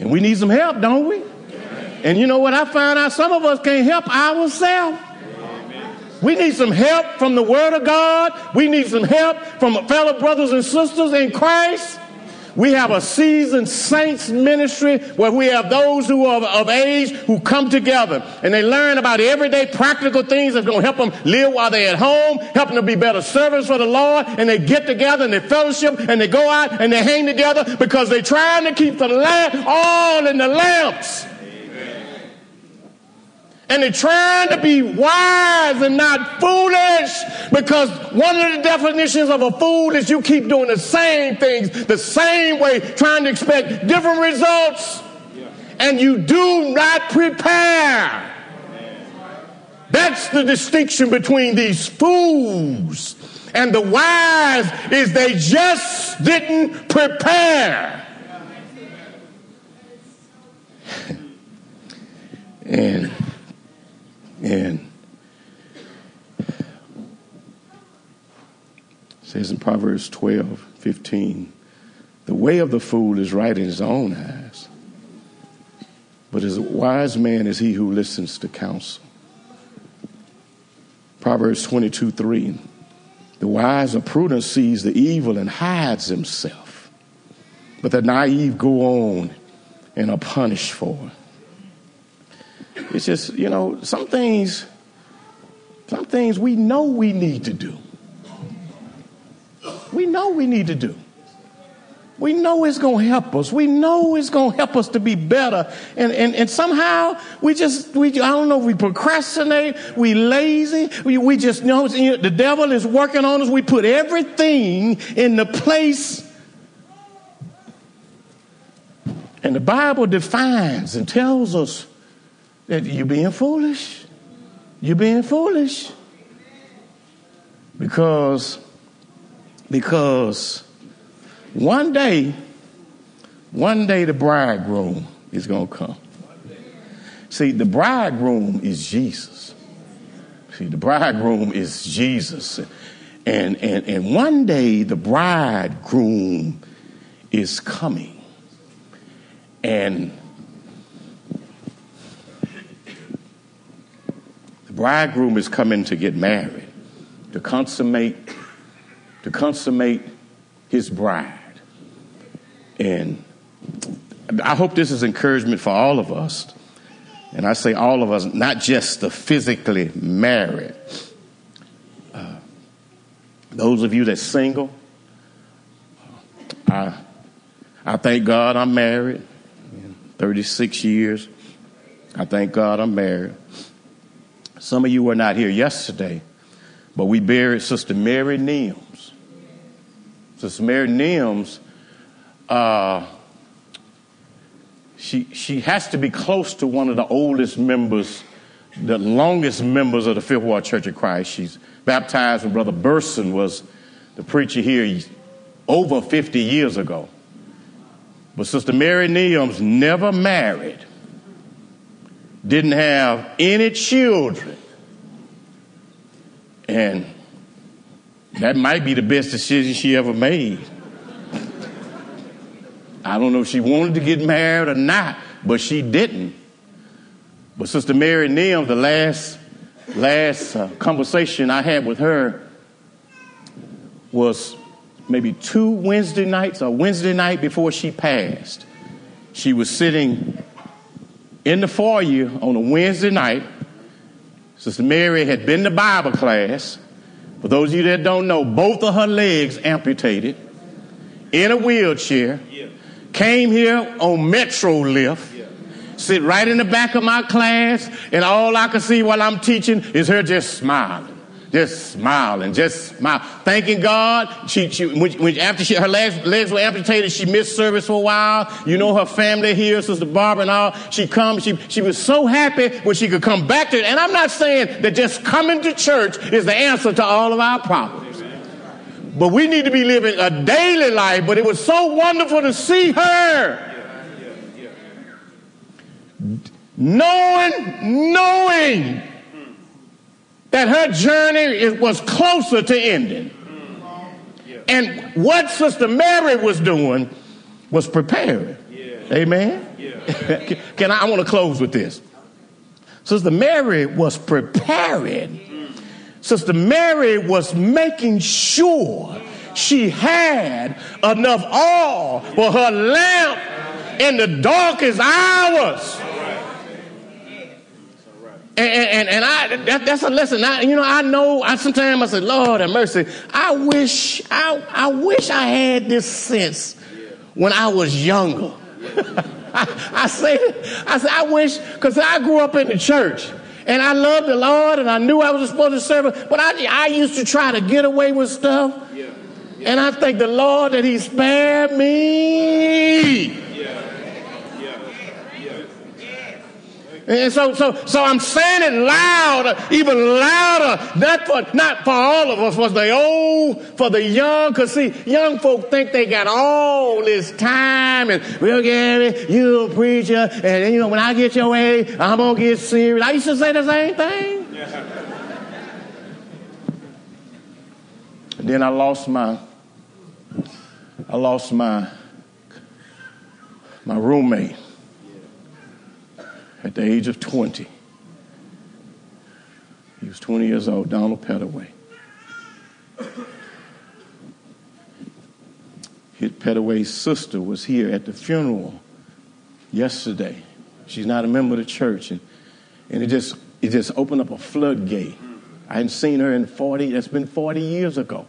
[SPEAKER 3] And we need some help, don't we? And you know what I find out? Some of us can't help ourselves. We need some help from the Word of God. We need some help from fellow brothers and sisters in Christ. We have a seasoned saints ministry where we have those who are of age who come together and they learn about everyday practical things that's going to help them live while they're at home, help them to be better servants for the Lord, and they get together and they fellowship and they go out and they hang together because they're trying to keep the lamp all in the lamps. And they're trying to be wise and not foolish, because one of the definitions of a fool is you keep doing the same things the same way, trying to expect different results, and you do not prepare. That's the distinction between these fools and the wise, is they just didn't prepare. And And it says in Proverbs twelve fifteen, the way of the fool is right in his own eyes, but as a wise man is he who listens to counsel. Proverbs twenty-two three, the wise or prudent sees the evil and hides himself, but the naive go on and are punished for it. It's just, you know, some things, some things we know we need to do. We know we need to do. We know it's going to help us. We know it's going to help us to be better. And, and, and somehow we just, we, I don't know, we procrastinate, we lazy, we, we just you know, the devil is working on us. We put everything in the place. And the Bible defines and tells us that you're being foolish. You're being foolish. Because, because one day, one day the bridegroom is going to come. See, the bridegroom is Jesus. See, the bridegroom is Jesus. And, and, and one day the bridegroom is coming. And bridegroom is coming to get married, to consummate, to consummate his bride. And I hope this is encouragement for all of us. And I say all of us, not just the physically married. Uh, those of you that's single, I, I thank God I'm married. thirty-six years. I thank God I'm married. Some of you were not here yesterday, but we buried Sister Mary Neams. Sister Mary Neams, uh, she she has to be close to one of the oldest members, the longest members of the Fifth Ward Church of Christ. She's baptized when Brother Burson was the preacher here over fifty years ago. But Sister Mary Neams never married, didn't have any children. And that might be the best decision she ever made. I don't know if she wanted to get married or not, but she didn't. But Sister Mary Neams, the last, last uh, conversation I had with her was maybe two Wednesday nights, or Wednesday night before she passed. She was sitting in the foyer on a Wednesday night. Sister Mary had been to Bible class. For those of you that don't know, both of her legs amputated, in a wheelchair, yeah. Came here on Metro Lift, yeah. Sit right in the back of my class, and all I could see while I'm teaching is her just smiling. Just smiling, just smile, thanking God. She, she when, when after she, her legs, legs were amputated, she missed service for a while. You know, her family here, Sister Barbara and all. She comes. She she was so happy when she could come back to it. And I'm not saying that just coming to church is the answer to all of our problems, but we need to be living a daily life. But it was so wonderful to see her, knowing, knowing. that her journey was closer to ending. And what Sister Mary was doing was preparing. Amen? Yeah. Can I, I want to close with this. Sister Mary was preparing. Sister Mary was making sure she had enough oil for her lamp in the darkest hours. And, and, and I, that, that's a lesson. I, you know, I know, I sometimes I say, Lord have mercy. I wish, I, I wish I had this sense when I was younger. I, I say, I say, I wish, because I grew up in the church and I loved the Lord and I knew I was supposed to serve him, but I, I used to try to get away with stuff. Yeah. Yeah. And I thank the Lord that he spared me. And so, so, so I'm saying it louder, even louder, not for, not for all of us, for the old, for the young, because see, young folk think they got all this time, and we'll get it, you a preacher, and then, you know, when I get your way, I'm going to get serious. I used to say the same thing. Yeah. And then I lost my, I lost my, my roommate. At the age of twenty. He was twenty years old, Donald Pettaway. His Pettaway's sister was here at the funeral yesterday. She's not a member of the church. And, and it just it just opened up a floodgate. I hadn't seen her in forty, that's been forty years ago.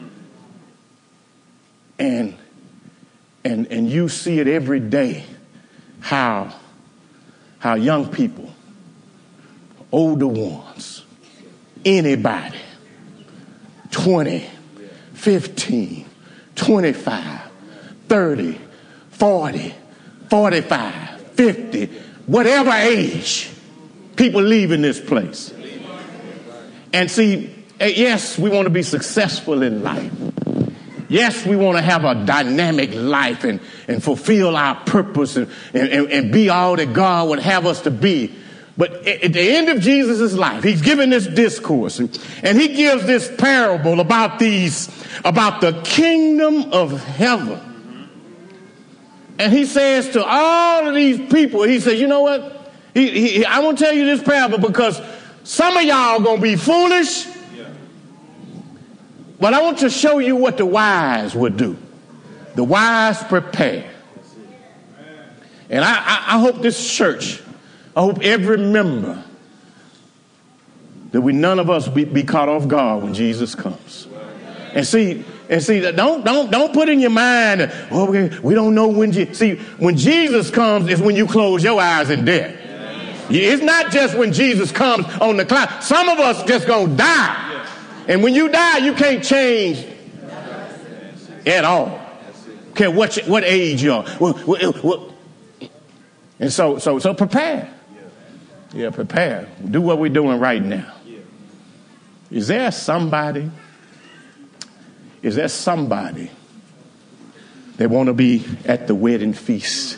[SPEAKER 3] And and and you see it every day, how How young people, older ones, anybody, twenty, fifteen, twenty-five, thirty, forty, forty-five, fifty, whatever age, people leaving this place. And see, yes, we want to be successful in life. Yes, we want to have a dynamic life and, and fulfill our purpose and, and, and be all that God would have us to be. But at the end of Jesus' life, he's given this discourse and, and he gives this parable about these, about the kingdom of heaven. And he says to all of these people, he says, you know what? He, he, I want to tell you this parable because some of y'all going to be foolish. But I want to show you what the wise would do. The wise prepare. And I, I, I hope this church, I hope every member, that we none of us be, be caught off guard when Jesus comes. And see, and see, don't don't don't put in your mind, oh, we, we don't know when. Je-. See, when Jesus comes is when you close your eyes in death. It's not just when Jesus comes on the cloud. Some of us just gonna die. And when you die, you can't change at all. Okay, what what age you are. And so so so prepare. Yeah, prepare. Do what we're doing right now. Is there somebody? Is there somebody that want to be at the wedding feast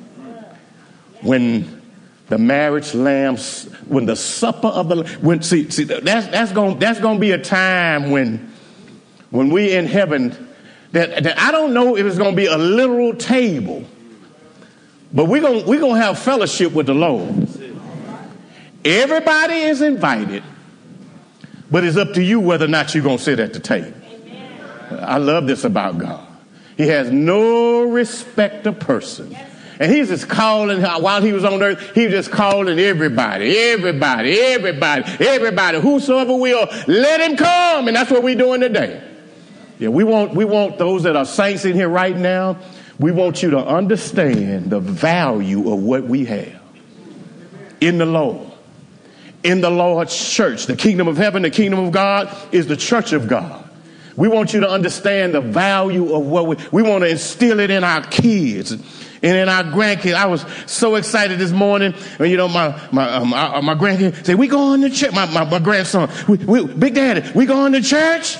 [SPEAKER 3] when the marriage lambs, when the supper of the, when see, see that's that's going that's going to be a time when, when we in heaven, that, that I don't know if it's going to be a literal table, but we're going we're going to have fellowship with the Lord. Everybody is invited, but it's up to you whether or not you're going to sit at the table. I love this about God. He has no respect of person. And he's just calling, while he was on earth, he was just calling everybody, everybody, everybody, everybody, whosoever will, let him come. And that's what we're doing today. Yeah, we want, we want those that are saints in here right now, we want you to understand the value of what we have in the Lord. In the Lord's church, the kingdom of heaven, the kingdom of God is the church of God. We want you to understand the value of what we, we want to instill it in our kids and in our grandkids. I was so excited this morning. And, you know, my my uh, my, uh, my grandkid said, we going to church. My, my, my grandson, we, we, Big Daddy, we going to church?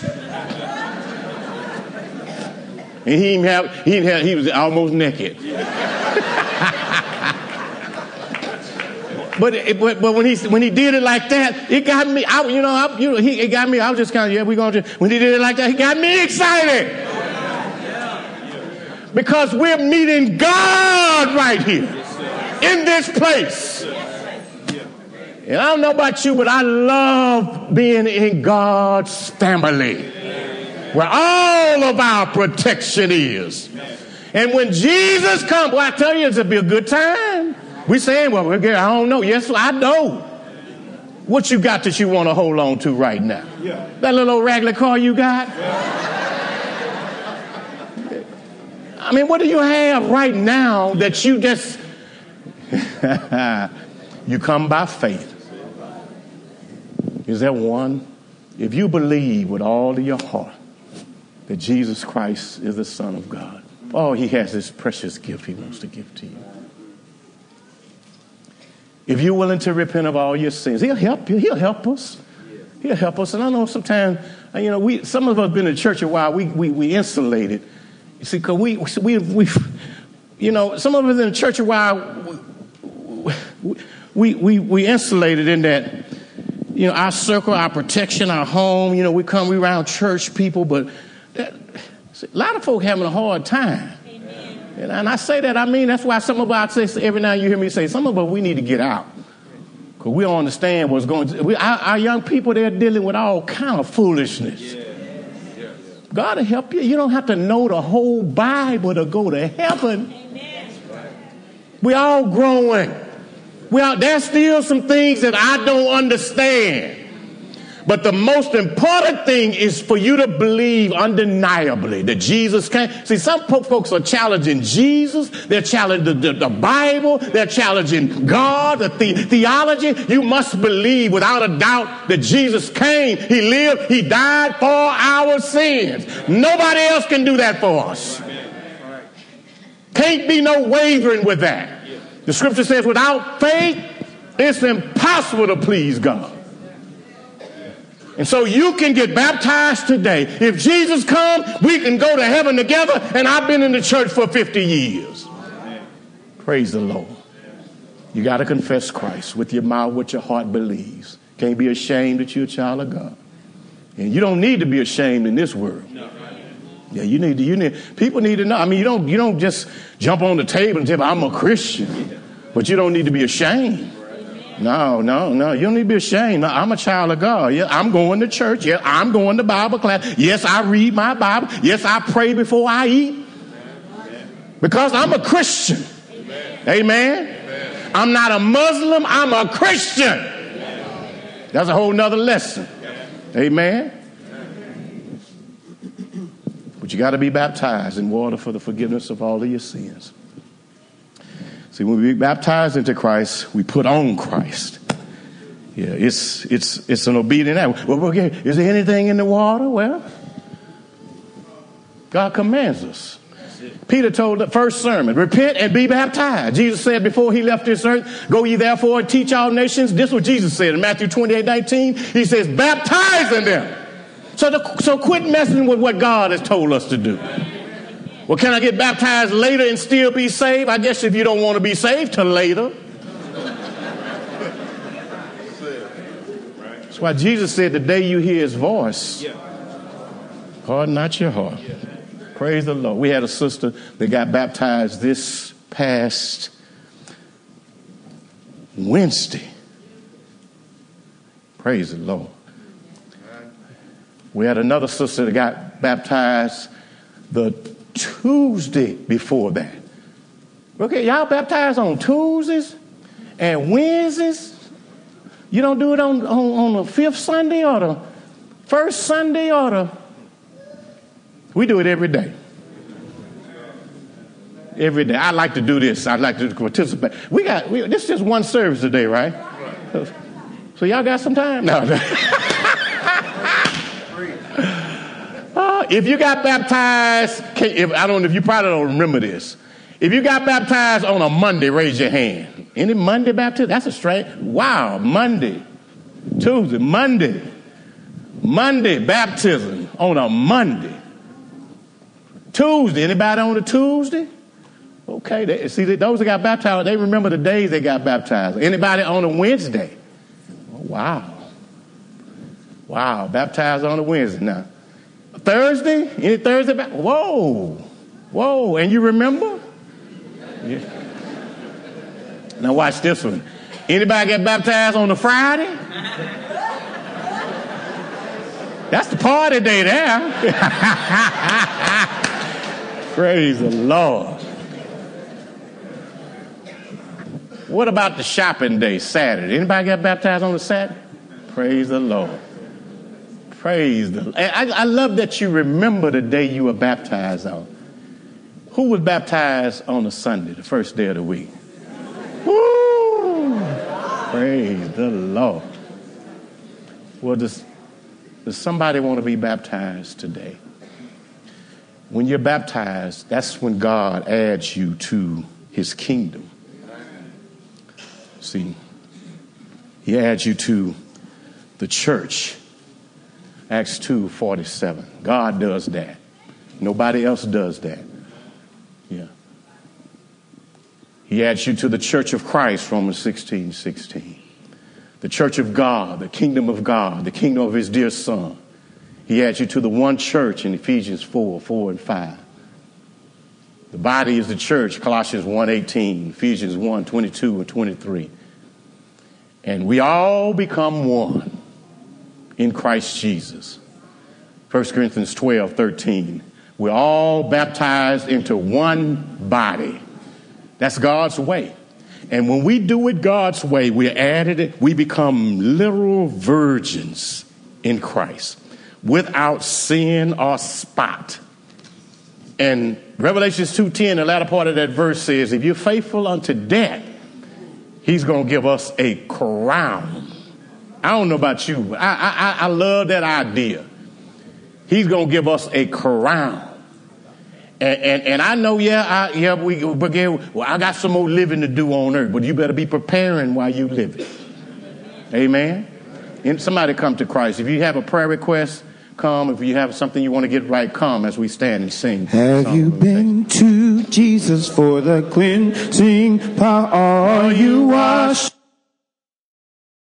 [SPEAKER 3] And he didn't have, he didn't have, he was almost naked. But, it, but but when he when he did it like that, it got me. I, you know, I, you know, he it got me. I was just kind of yeah, we going to. When he did it like that, he got me excited. Because we're meeting God right here in this place. And I don't know about you, but I love being in God's family where all of our protection is. And when Jesus comes, well, I tell you, it'll be a good time. We saying, well, I don't know. Yes, I know. What you got that you want to hold on to right now? Yeah. That little old raggedy car you got? Yeah. I mean, what do you have right now that you just... You come by faith. Is there one? If you believe with all of your heart that Jesus Christ is the Son of God, oh, he has this precious gift he wants to give to you. If you're willing to repent of all your sins, he'll help you. He'll help us. He'll help us. And I know sometimes, you know, we some of us been in church a while. We we we insulated. You see, because we we we, you know, some of us in the church a while. We we we insulated in that, you know, our circle, our protection, our home. You know, we come we around church people, but that, see, a lot of folk having a hard time. And, and I say that, I mean, that's why some of us, I say, every now you hear me say, some of us, we need to get out. Because we don't understand what's going on. We, our, our young people, they're dealing with all kind of foolishness. Yeah. Yeah. God will help you. You don't have to know the whole Bible to go to heaven. Amen. We're all growing. We are, there's still some things that I don't understand. But the most important thing is for you to believe undeniably that Jesus came. See, some folks are challenging Jesus. They're challenging the, the, the Bible. They're challenging God, the, the theology. You must believe without a doubt that Jesus came. He lived. He died for our sins. Nobody else can do that for us. Can't be no wavering with that. The scripture says without faith, it's impossible to please God. And so you can get baptized today. If Jesus comes, we can go to heaven together. And I've been in the church for fifty years. Praise the Lord. You got to confess Christ with your mouth, what your heart believes. Can't be ashamed that you're a child of God. And you don't need to be ashamed in this world. Yeah, you need to, you need, people need to know. I mean, you don't, you don't just jump on the table and say, I'm a Christian. But you don't need to be ashamed. No, no, no. You don't need to be ashamed. No, I'm a child of God. Yeah, I'm going to church. Yeah, I'm going to Bible class. Yes, I read my Bible. Yes, I pray before I eat. Because I'm a Christian. Amen. Amen. Amen. I'm not a Muslim. I'm a Christian. Amen. That's a whole nother lesson. Amen. Amen. But you got to be baptized in water for the forgiveness of all of your sins. See, when we be baptized into Christ, we put on Christ. Yeah, it's it's it's an obedient act. Well, okay, is there anything in the water? Well, God commands us. Peter told the first sermon, repent and be baptized. Jesus said before he left this earth, go ye therefore and teach all nations. This is what Jesus said in Matthew twenty-eight nineteen. He says, baptizing them. So, the, so quit messing with what God has told us to do. Well, can I get baptized later and still be saved? I guess if you don't want to be saved till later. That's why Jesus said the day you hear his voice, harden not your heart. Praise the Lord. We had a sister that got baptized this past Wednesday. Praise the Lord. We had another sister that got baptized the Tuesday before that. Okay, y'all baptized on Tuesdays and Wednesdays? You don't do it on, on, on the fifth Sunday or the first Sunday or the... We do it every day. Every day. I like to do this. I like to participate. We got, we, this is just one service today, right? So, so y'all got some time? No. Uh, if you got baptized, if, I don't know if you probably don't remember this. If you got baptized on a Monday, raise your hand. Any Monday baptism? That's a strange. Wow, Monday, Tuesday, Monday, Monday baptism on a Monday. Tuesday, anybody on a Tuesday? Okay, they, see, those that got baptized, they remember the days they got baptized. Anybody on a Wednesday? Oh, wow. Wow, baptized on a Wednesday now. Thursday? Any Thursday? Whoa. Whoa, and you remember? Yeah. Now watch this one. Anybody get baptized on the Friday? That's the party day there. Praise the Lord. What about the shopping day, Saturday? Anybody get baptized on the Saturday? Praise the Lord. Praise the Lord. I, I love that you remember the day you were baptized on. Who was baptized on a Sunday, the first day of the week? Woo! Praise the Lord. Well, does, does somebody want to be baptized today? When you're baptized, that's when God adds you to his kingdom. See, he adds you to the church. Acts two forty-seven. God does that. Nobody else does that. Yeah. He adds you to the church of Christ, Romans sixteen sixteen. The church of God, the kingdom of God, the kingdom of his dear son. He adds you to the one church in Ephesians four, four and five. The body is the church, Colossians one eighteen, Ephesians one twenty-two and twenty-three. And we all become one in Christ Jesus. First Corinthians twelve thirteen. We're all baptized into one body. That's God's way. And when we do it God's way, we're added, we become literal virgins in Christ without sin or spot. And Revelations two ten, the latter part of that verse says, if you're faithful unto death, he's going to give us a crown. I don't know about you, but I, I, I love that idea. He's going to give us a crown. And, and, and I know, yeah, I, yeah, we, again, well, I got some more living to do on earth, but you better be preparing while you live it. Amen. And somebody come to Christ. If you have a prayer request, come. If you have something you want to get right, come as we stand and sing.
[SPEAKER 4] Have you been to Jesus for the cleansing power? Are you washed?